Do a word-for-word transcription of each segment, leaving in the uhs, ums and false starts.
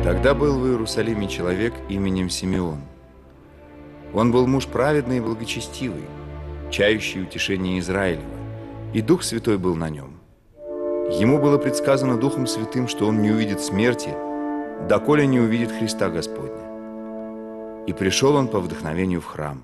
Тогда был в Иерусалиме человек именем Симеон. Он был муж праведный и благочестивый, чающий утешение Израилева, и Дух Святой был на нем. Ему было предсказано Духом Святым, что он не увидит смерти, доколе не увидит Христа Господня. И пришел он по вдохновению в храм.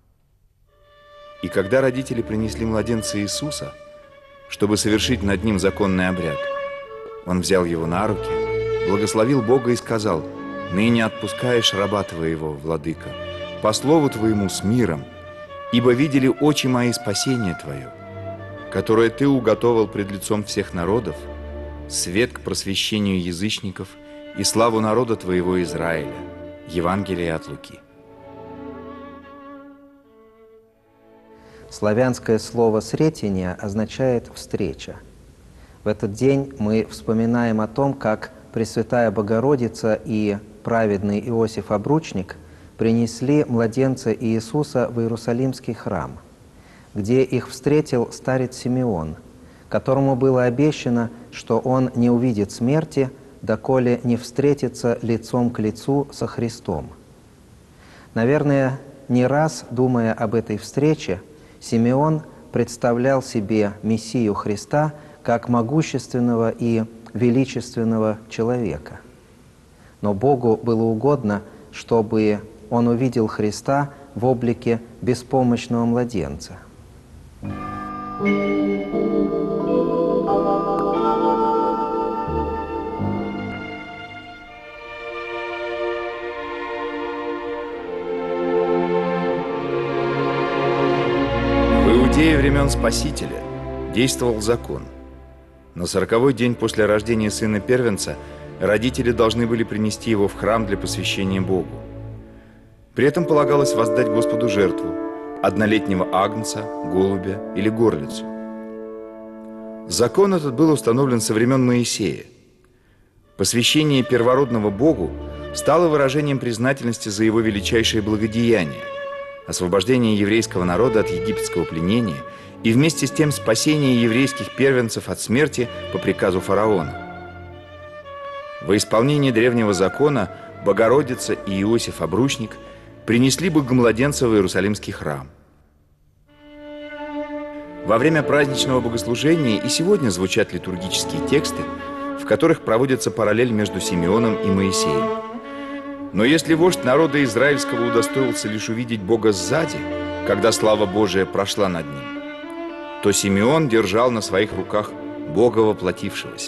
И когда родители принесли младенца Иисуса, чтобы совершить над ним законный обряд, он взял его на руки, благословил Бога и сказал: «Ныне отпускаешь раба твоего, владыка, по слову твоему с миром, ибо видели очи мои спасение твое, которое ты уготовил пред лицом всех народов, свет к просвещению язычников и славу народа твоего Израиля». Евангелие от Луки. Славянское слово «сретение» означает «встреча». В этот день мы вспоминаем о том, как Пресвятая Богородица и праведный Иосиф Обручник принесли младенца Иисуса в Иерусалимский храм, где их встретил старец Симеон, которому было обещано, что он не увидит смерти, доколе не встретится лицом к лицу со Христом. Наверное, не раз, думая об этой встрече, Симеон представлял себе Мессию Христа как могущественного и величественного человека. Но Богу было угодно, чтобы он увидел Христа в облике беспомощного младенца. В Иудее времен Спасителя действовал закон. На сороковой день после рождения сына первенца родители должны были принести его в храм для посвящения Богу. При этом полагалось воздать Господу жертву – однолетнего агнца, голубя или горлицу. Закон этот был установлен со времен Моисея. Посвящение первородного Богу стало выражением признательности за его величайшее благодеяние – освобождение еврейского народа от египетского пленения и вместе с тем спасение еврейских первенцев от смерти по приказу фараона. Во исполнение древнего закона Богородица и Иосиф Обручник принесли богомладенца в Иерусалимский храм. Во время праздничного богослужения и сегодня звучат литургические тексты, в которых проводится параллель между Симеоном и Моисеем. Но если вождь народа израильского удостоился лишь увидеть Бога сзади, когда слава Божия прошла над ним, то Симеон держал на своих руках Бога воплотившегося.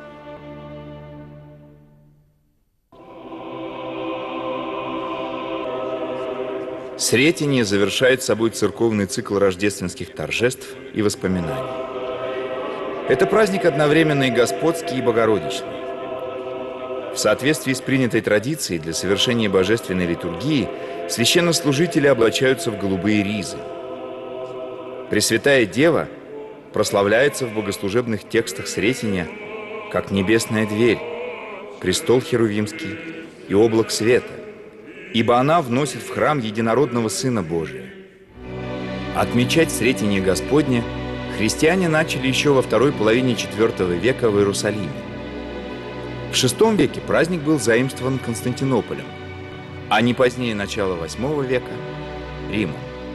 Сретение завершает собой церковный цикл рождественских торжеств и воспоминаний. Это праздник одновременно и господский, и богородичный. В соответствии с принятой традицией для совершения божественной литургии священнослужители облачаются в голубые ризы. Пресвятая Дева прославляется в богослужебных текстах Сретения как небесная дверь, престол херувимский и облак света, ибо она вносит в храм единородного Сына Божия. Отмечать Сретение Господне христиане начали еще во второй половине четвёртого века в Иерусалиме. В шестом веке праздник был заимствован Константинополем, а не позднее начала восьмого века – Римом.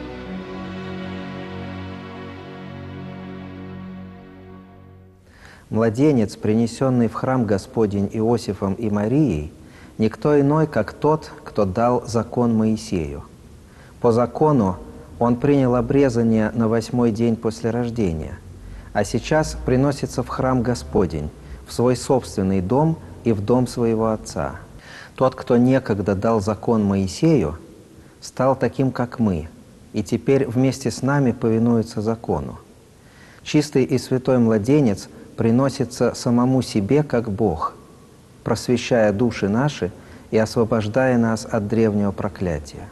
Младенец, принесенный в храм Господень Иосифом и Марией, никто иной, как тот, кто дал закон Моисею. По закону он принял обрезание на восьмой день после рождения, а сейчас приносится в храм Господень, в свой собственный дом и в дом своего отца. Тот, кто некогда дал закон Моисею, стал таким, как мы, и теперь вместе с нами повинуется закону. Чистый и святой младенец приносится самому себе, как Бог, просвещая души наши и освобождая нас от древнего проклятия.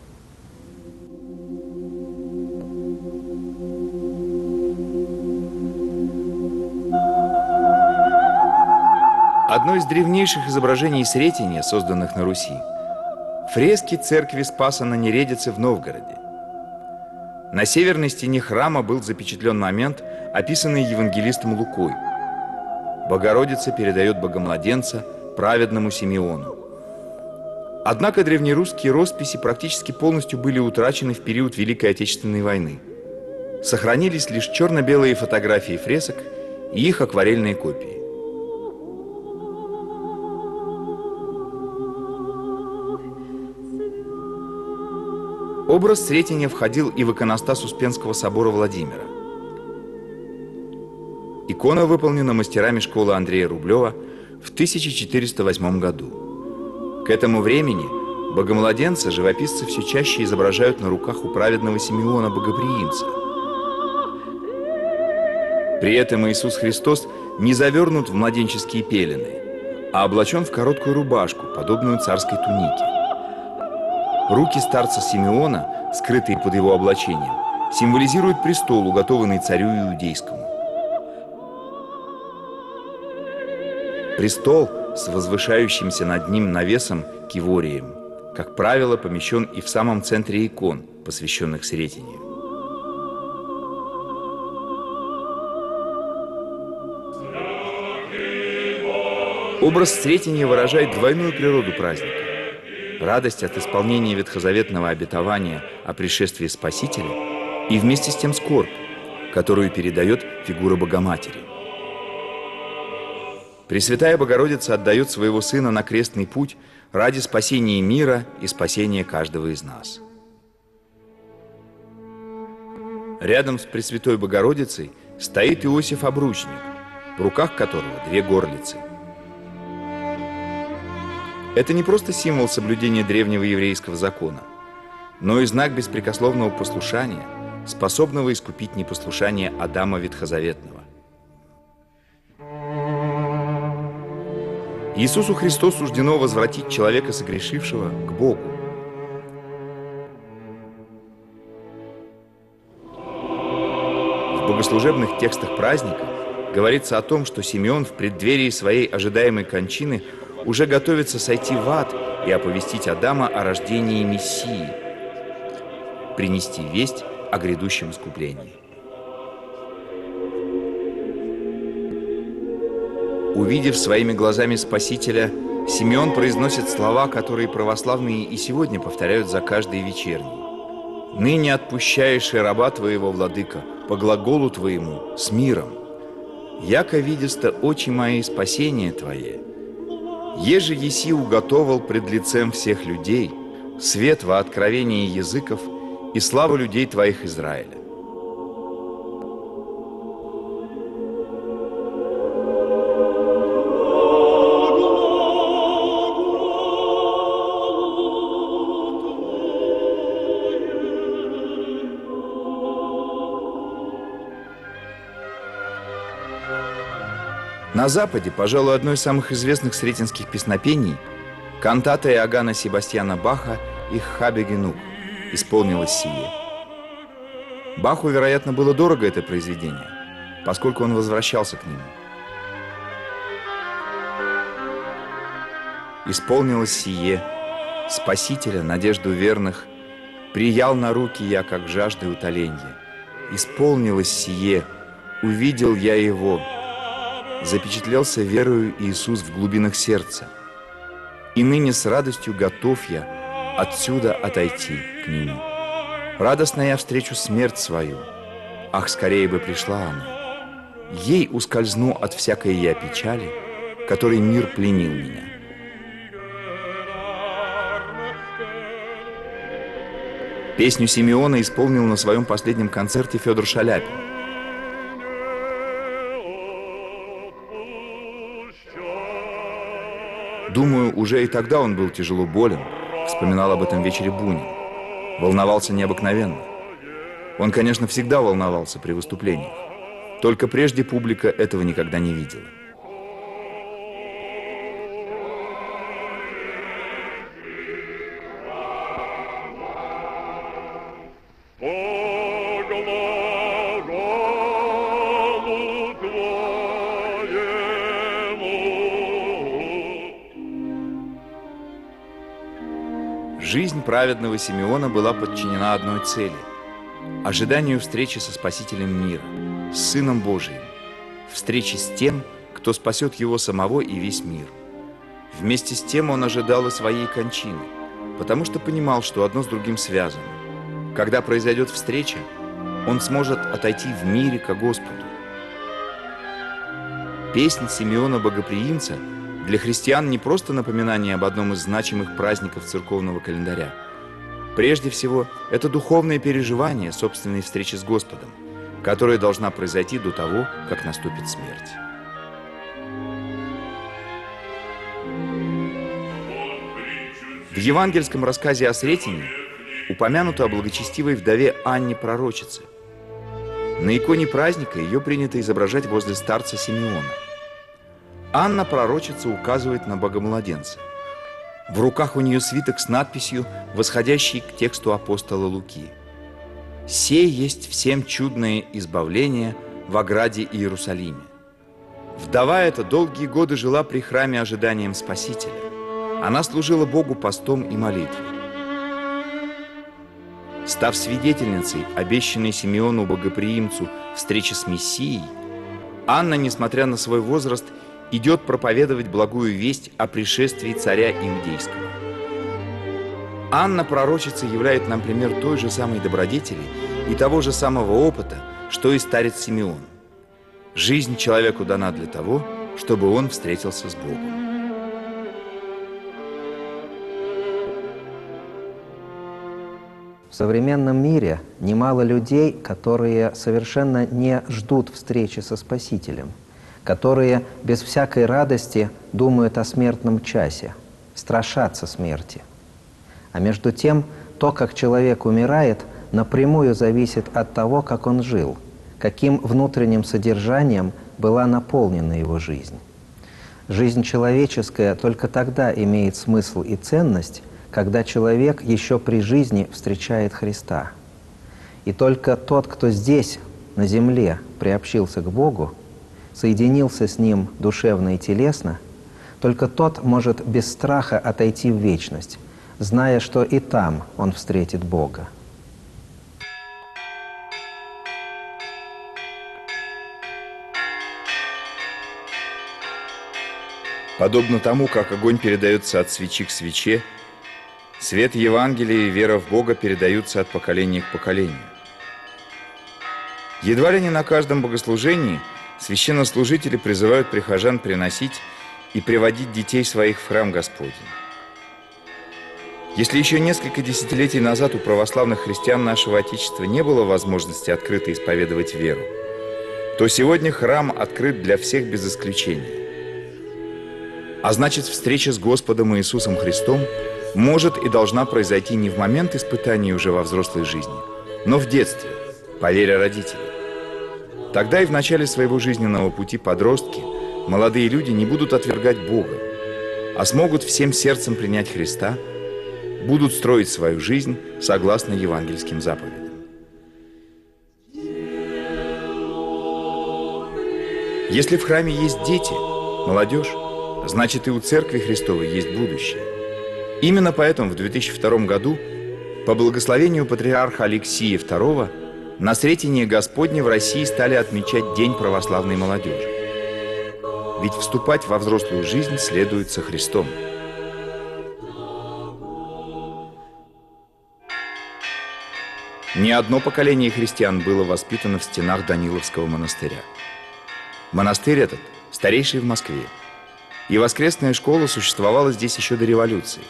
Одно из древнейших изображений Сретения, созданных на Руси – фрески церкви Спаса на Нередице в Новгороде. На северной стене храма был запечатлен момент, описанный евангелистом Лукой. Богородица передает богомладенца праведному Симеону. Однако древнерусские росписи практически полностью были утрачены в период Великой Отечественной войны. Сохранились лишь черно-белые фотографии фресок и их акварельные копии. Образ Сретения входил и в иконостас Успенского собора Владимира. Икона выполнена мастерами школы Андрея Рублева в тысяча четыреста восьмом году. К этому времени Богомладенца живописцы все чаще изображают на руках у праведного Симеона Богоприимца. При этом Иисус Христос не завернут в младенческие пелены, а облачен в короткую рубашку, подобную царской тунике. Руки старца Симеона, скрытые под его облачением, символизируют престол, уготованный царю иудейскому. Престол с возвышающимся над ним навесом киворием, как правило, помещен и в самом центре икон, посвященных Сретению. Образ Сретения выражает двойную природу праздника. Радость от исполнения ветхозаветного обетования о пришествии Спасителя и вместе с тем скорбь, которую передает фигура Богоматери. Пресвятая Богородица отдает своего Сына на крестный путь ради спасения мира и спасения каждого из нас. Рядом с Пресвятой Богородицей стоит Иосиф Обручник, в руках которого две горлицы. Это не просто символ соблюдения древнего еврейского закона, но и знак беспрекословного послушания, способного искупить непослушание Адама Ветхозаветного. Иисусу Христу суждено возвратить человека согрешившего к Богу. В богослужебных текстах праздника говорится о том, что Симеон в преддверии своей ожидаемой кончины уже готовится сойти в ад и оповестить Адама о рождении Мессии, принести весть о грядущем искуплении. Увидев своими глазами Спасителя, Симеон произносит слова, которые православные и сегодня повторяют за каждой вечерней. «Ныне отпущаешь и раба твоего, владыка, по глаголу твоему, с миром. Яко видеста очи мои спасение твое. Еже еси уготовал пред лицем всех людей свет во откровении языков и славу людей твоих Израиля». На Западе, пожалуй, одно из самых известных сретенских песнопений, кантата Иоганна Себастьяна Баха «Ich habe genug» исполнилось сие. Баху, вероятно, было дорого это произведение, поскольку он возвращался к нему. Исполнилось сие, Спасителя, надежду верных, приял на руки я, как жажды утоленья. Исполнилось сие, увидел я его, запечатлелся верою Иисус в глубинах сердца. И ныне с радостью готов я отсюда отойти к Нему. Радостно я встречу смерть свою, ах, скорее бы пришла она. Ей ускользну от всякой я печали, которой мир пленил меня. Песню Симеона исполнил на своем последнем концерте Федор Шаляпин. Думаю, уже и тогда он был тяжело болен, вспоминал об этом вечере Бунин. Волновался необыкновенно. Он, конечно, всегда волновался при выступлениях. Только прежде публика этого никогда не видела. Жизнь праведного Симеона была подчинена одной цели – ожиданию встречи со Спасителем мира, с Сыном Божиим, встречи с тем, кто спасет его самого и весь мир. Вместе с тем он ожидал и своей кончины, потому что понимал, что одно с другим связано. Когда произойдет встреча, он сможет отойти в мире ко Господу. Песнь Симеона Богоприимца для христиан не просто напоминание об одном из значимых праздников церковного календаря. Прежде всего, это духовное переживание собственной встречи с Господом, которая должна произойти до того, как наступит смерть. В евангельском рассказе о Сретении упомянуто о благочестивой вдове Анне Пророчице. На иконе праздника ее принято изображать возле старца Симеона. Анна Пророчица указывает на Богомладенца. В руках у нее свиток с надписью, восходящей к тексту апостола Луки. «Сей есть всем чудное избавление в ограде Иерусалиме». Вдова эта долгие годы жила при храме ожиданием Спасителя. Она служила Богу постом и молитвой. Став свидетельницей обещанной Симеону Богоприимцу встречи с Мессией, Анна, несмотря на свой возраст, идет проповедовать благую весть о пришествии царя Иудейского. Анна Пророчица являет нам пример той же самой добродетели и того же самого опыта, что и старец Симеон. Жизнь человеку дана для того, чтобы он встретился с Богом. В современном мире немало людей, которые совершенно не ждут встречи со Спасителем, которые без всякой радости думают о смертном часе, страшатся смерти. А между тем, то, как человек умирает, напрямую зависит от того, как он жил, каким внутренним содержанием была наполнена его жизнь. Жизнь человеческая только тогда имеет смысл и ценность, когда человек еще при жизни встречает Христа. И только тот, кто здесь, на земле, приобщился к Богу, соединился с Ним душевно и телесно, только тот может без страха отойти в вечность, зная, что и там он встретит Бога. Подобно тому, как огонь передается от свечи к свече, свет Евангелия и вера в Бога передаются от поколения к поколению. Едва ли не на каждом богослужении священнослужители призывают прихожан приносить и приводить детей своих в храм Господень. Если еще несколько десятилетий назад у православных христиан нашего Отечества не было возможности открыто исповедовать веру, то сегодня храм открыт для всех без исключения. А значит, встреча с Господом Иисусом Христом может и должна произойти не в момент испытаний уже во взрослой жизни, но в детстве, по вере родителей. Тогда и в начале своего жизненного пути подростки, молодые люди не будут отвергать Бога, а смогут всем сердцем принять Христа, будут строить свою жизнь согласно евангельским заповедям. Если в храме есть дети, молодежь, значит и у Церкви Христовой есть будущее. Именно поэтому в две тысячи втором году, по благословению патриарха Алексия второго, на Сретение Господне в России стали отмечать День православной молодежи. Ведь вступать во взрослую жизнь следует со Христом. Не одно поколение христиан было воспитано в стенах Даниловского монастыря. Монастырь этот старейший в Москве, и воскресная школа существовала здесь еще до революции.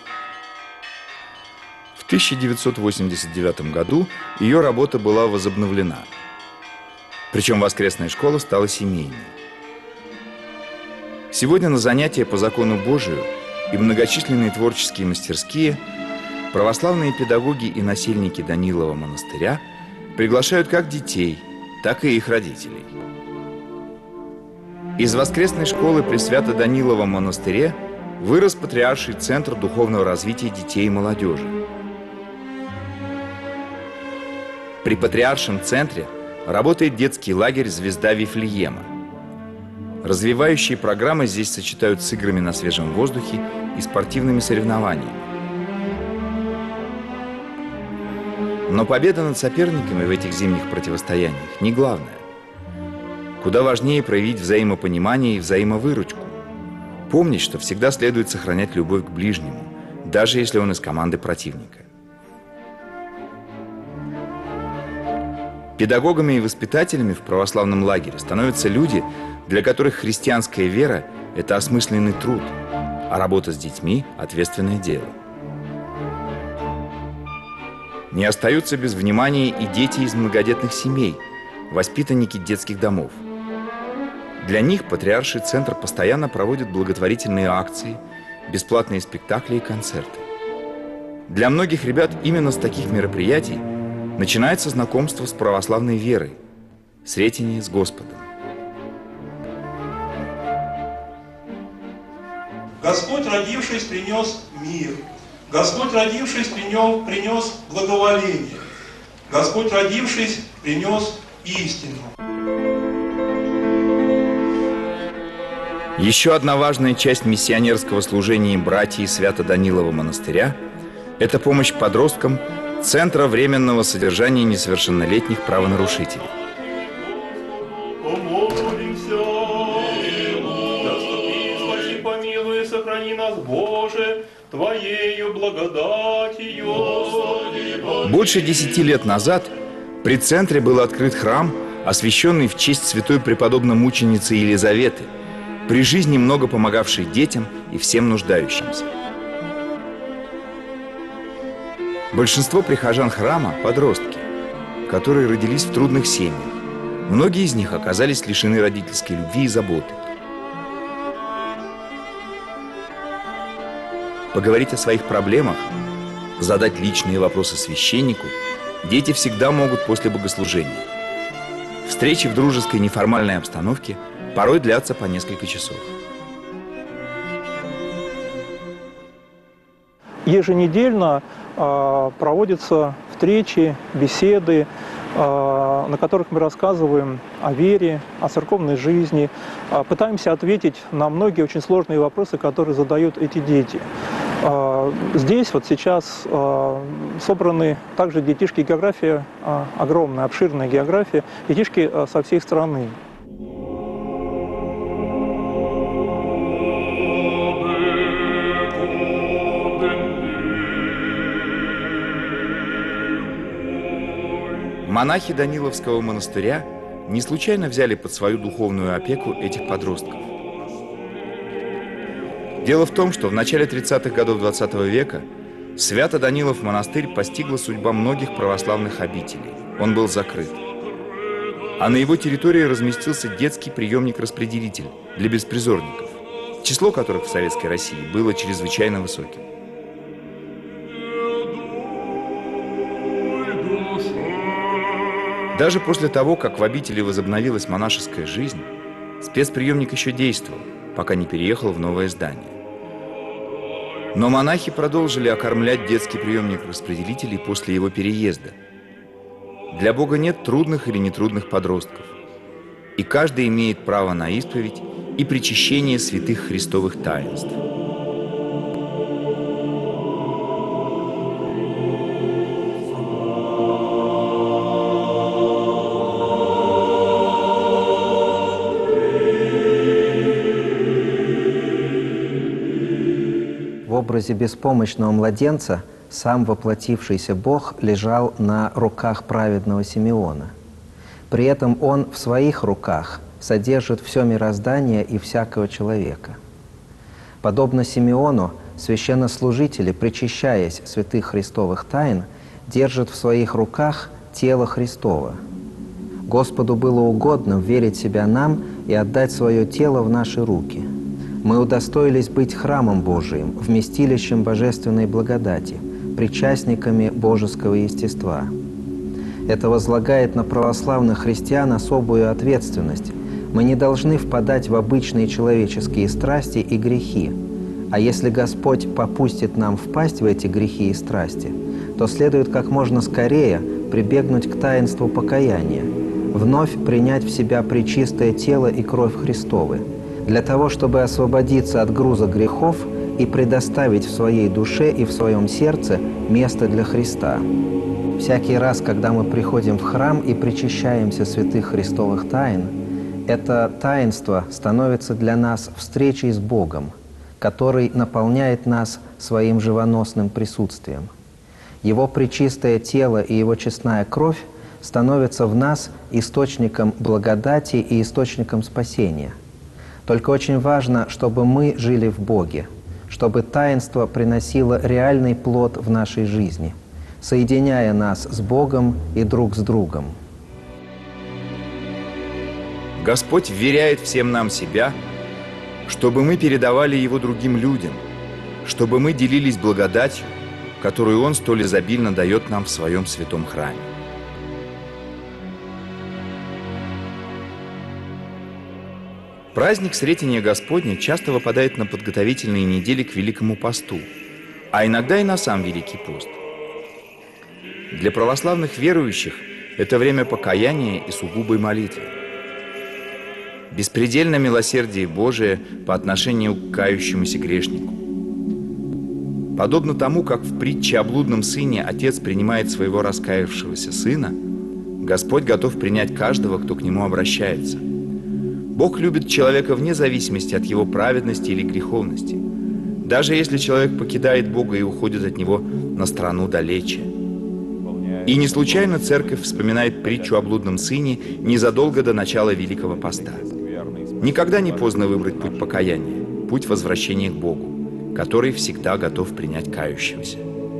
В тысяча девятьсот восемьдесят девятом году ее работа была возобновлена. Причем воскресная школа стала семейной. Сегодня на занятия по закону Божию и многочисленные творческие мастерские православные педагоги и насельники Данилова монастыря приглашают как детей, так и их родителей. Из воскресной школы при Свято-Даниловом монастыре вырос патриарший центр духовного развития детей и молодежи. При патриаршем центре работает детский лагерь «Звезда Вифлеема». Развивающие программы здесь сочетают с играми на свежем воздухе и спортивными соревнованиями. Но победа над соперниками в этих зимних противостояниях не главное. Куда важнее проявить взаимопонимание и взаимовыручку. помнить, что всегда следует сохранять любовь к ближнему, даже если он из команды противника. Педагогами и воспитателями в православном лагере становятся люди, для которых христианская вера – это осмысленный труд, а работа с детьми – ответственное дело. Не остаются без внимания и дети из многодетных семей, воспитанники детских домов. Для них Патриарший центр постоянно проводит благотворительные акции, бесплатные спектакли и концерты. Для многих ребят именно с таких мероприятий начинается знакомство с православной верой, сретение с Господом. Господь, родившись, принес мир. Господь, родившись, принес, принес благоволение. Господь, родившись, принес истину. Еще одна важная часть миссионерского служения братьев Свято-Данилова монастыря – это помощь подросткам Центра временного содержания несовершеннолетних правонарушителей. Помолимся. Заступи, спаси, помилуй, сохрани нас, Боже, Твоею благодатью. Больше десяти лет назад при центре был открыт храм, освященный в честь святой преподобно-мученицы Елизаветы, при жизни много помогавшей детям и всем нуждающимся. Большинство прихожан храма – подростки, которые родились в трудных семьях. Многие из них оказались лишены родительской любви и заботы. Поговорить о своих проблемах, задать личные вопросы священнику дети всегда могут после богослужения. Встречи в дружеской неформальной обстановке порой длятся по несколько часов. Еженедельно э, проводятся встречи, беседы, э, на которых мы рассказываем о вере, о церковной жизни, э, пытаемся ответить на многие очень сложные вопросы, которые задают эти дети. Э, здесь вот сейчас э, собраны также детишки, география, э, огромная, обширная география, детишки э, со всей страны. Монахи Даниловского монастыря не случайно взяли под свою духовную опеку этих подростков. Дело в том, что в начале тридцатых годов двадцатого века Свято-Данилов монастырь постигла судьба многих православных обителей. Он был закрыт. А на его территории разместился детский приемник-распределитель для беспризорников, число которых в Советской России было чрезвычайно высоким. Даже после того, как в обители возобновилась монашеская жизнь, спецприемник еще действовал, пока не переехал в новое здание. Но монахи продолжили окормлять детский приемник-распределителей после его переезда. Для Бога нет трудных или нетрудных подростков, и каждый имеет право на исповедь и причащение святых христовых таинств. В образе беспомощного младенца сам воплотившийся Бог лежал на руках праведного Симеона. При этом он в своих руках содержит все мироздание и всякого человека. Подобно Симеону, священнослужители, причащаясь святых христовых тайн, держат в своих руках тело Христово. Господу было угодно верить себя нам и отдать свое тело в наши руки. Мы удостоились быть храмом Божиим, вместилищем божественной благодати, причастниками божеского естества. Это возлагает на православных христиан особую ответственность. Мы не должны впадать в обычные человеческие страсти и грехи. А если Господь попустит нам впасть в эти грехи и страсти, то следует как можно скорее прибегнуть к таинству покаяния, вновь принять в себя пречистое тело и кровь Христовы, для того, чтобы освободиться от груза грехов и предоставить в своей душе и в своем сердце место для Христа. Всякий раз, когда мы приходим в храм и причащаемся святых христовых тайн, это таинство становится для нас встречей с Богом, который наполняет нас своим живоносным присутствием. Его пречистое тело и Его честная кровь становятся в нас источником благодати и источником спасения. Только очень важно, чтобы мы жили в Боге, чтобы таинство приносило реальный плод в нашей жизни, соединяя нас с Богом и друг с другом. Господь вверяет всем нам себя, чтобы мы передавали Его другим людям, чтобы мы делились благодатью, которую Он столь изобильно дает нам в Своем святом храме. Праздник Сретения Господня часто выпадает на подготовительные недели к Великому посту, а иногда и на сам Великий пост. Для православных верующих это время покаяния и сугубой молитвы. Беспредельное милосердие Божие по отношению к кающемуся грешнику. Подобно тому, как в притче о блудном сыне отец принимает своего раскаявшегося сына, Господь готов принять каждого, кто к нему обращается. Бог любит человека вне зависимости от его праведности или греховности, даже если человек покидает Бога и уходит от Него на страну далече. И не случайно Церковь вспоминает притчу о блудном сыне незадолго до начала Великого поста. Никогда не поздно выбрать путь покаяния, путь возвращения к Богу, который всегда готов принять кающегося.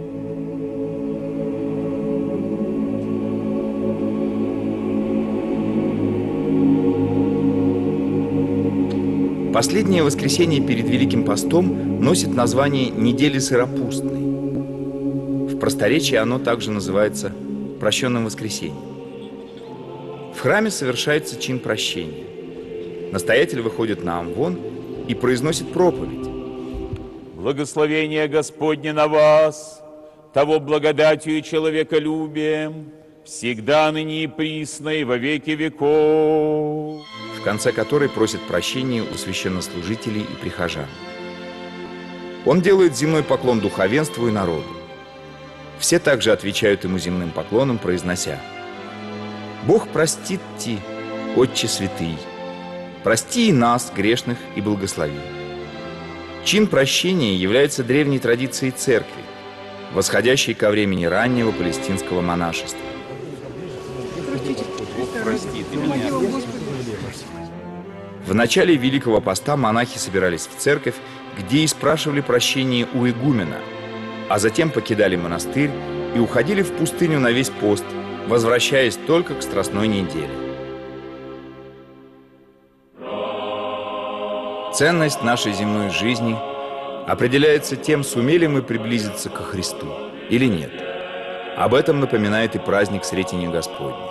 Последнее воскресенье перед Великим постом носит название «Недели сыропустной». В просторечии оно также называется «Прощенным воскресеньем». В храме совершается чин прощения. Настоятель выходит на амвон и произносит проповедь. Благословение Господне на вас, того благодатью и человеколюбием, всегда ныне и присно и во веки веков. В конце которой просит прощения у священнослужителей и прихожан. Он делает земной поклон духовенству и народу. Все также отвечают ему земным поклоном, произнося: «Бог простит ти, Отче святый, прости и нас, грешных, и благослови». Чин прощения является древней традицией церкви, восходящей ко времени раннего палестинского монашества. Прости ты меня. В начале Великого поста монахи собирались в церковь, где и спрашивали прощения у игумена, а затем покидали монастырь и уходили в пустыню на весь пост, возвращаясь только к Страстной неделе. Ценность нашей земной жизни определяется тем, сумели мы приблизиться ко Христу или нет. Об этом напоминает и праздник Сретения Господня.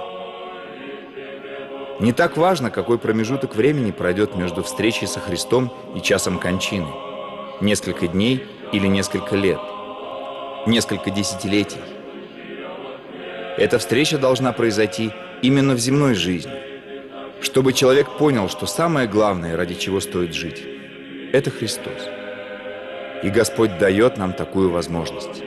Не так важно, какой промежуток времени пройдет между встречей со Христом и часом кончины. Несколько дней или несколько лет. Несколько десятилетий. Эта встреча должна произойти именно в земной жизни, чтобы человек понял, что самое главное, ради чего стоит жить, это Христос. И Господь дает нам такую возможность.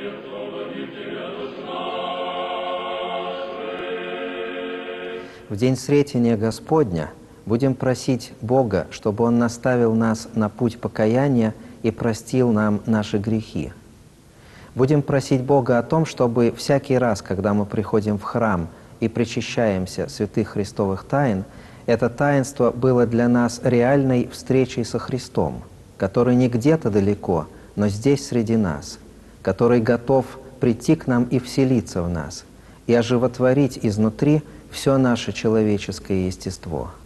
В день Сретения Господня будем просить Бога, чтобы Он наставил нас на путь покаяния и простил нам наши грехи. Будем просить Бога о том, чтобы всякий раз, когда мы приходим в храм и причащаемся святых Христовых тайн, это таинство было для нас реальной встречей со Христом, который не где-то далеко, но здесь среди нас, который готов прийти к нам и вселиться в нас, и оживотворить изнутри все наше человеческое естество.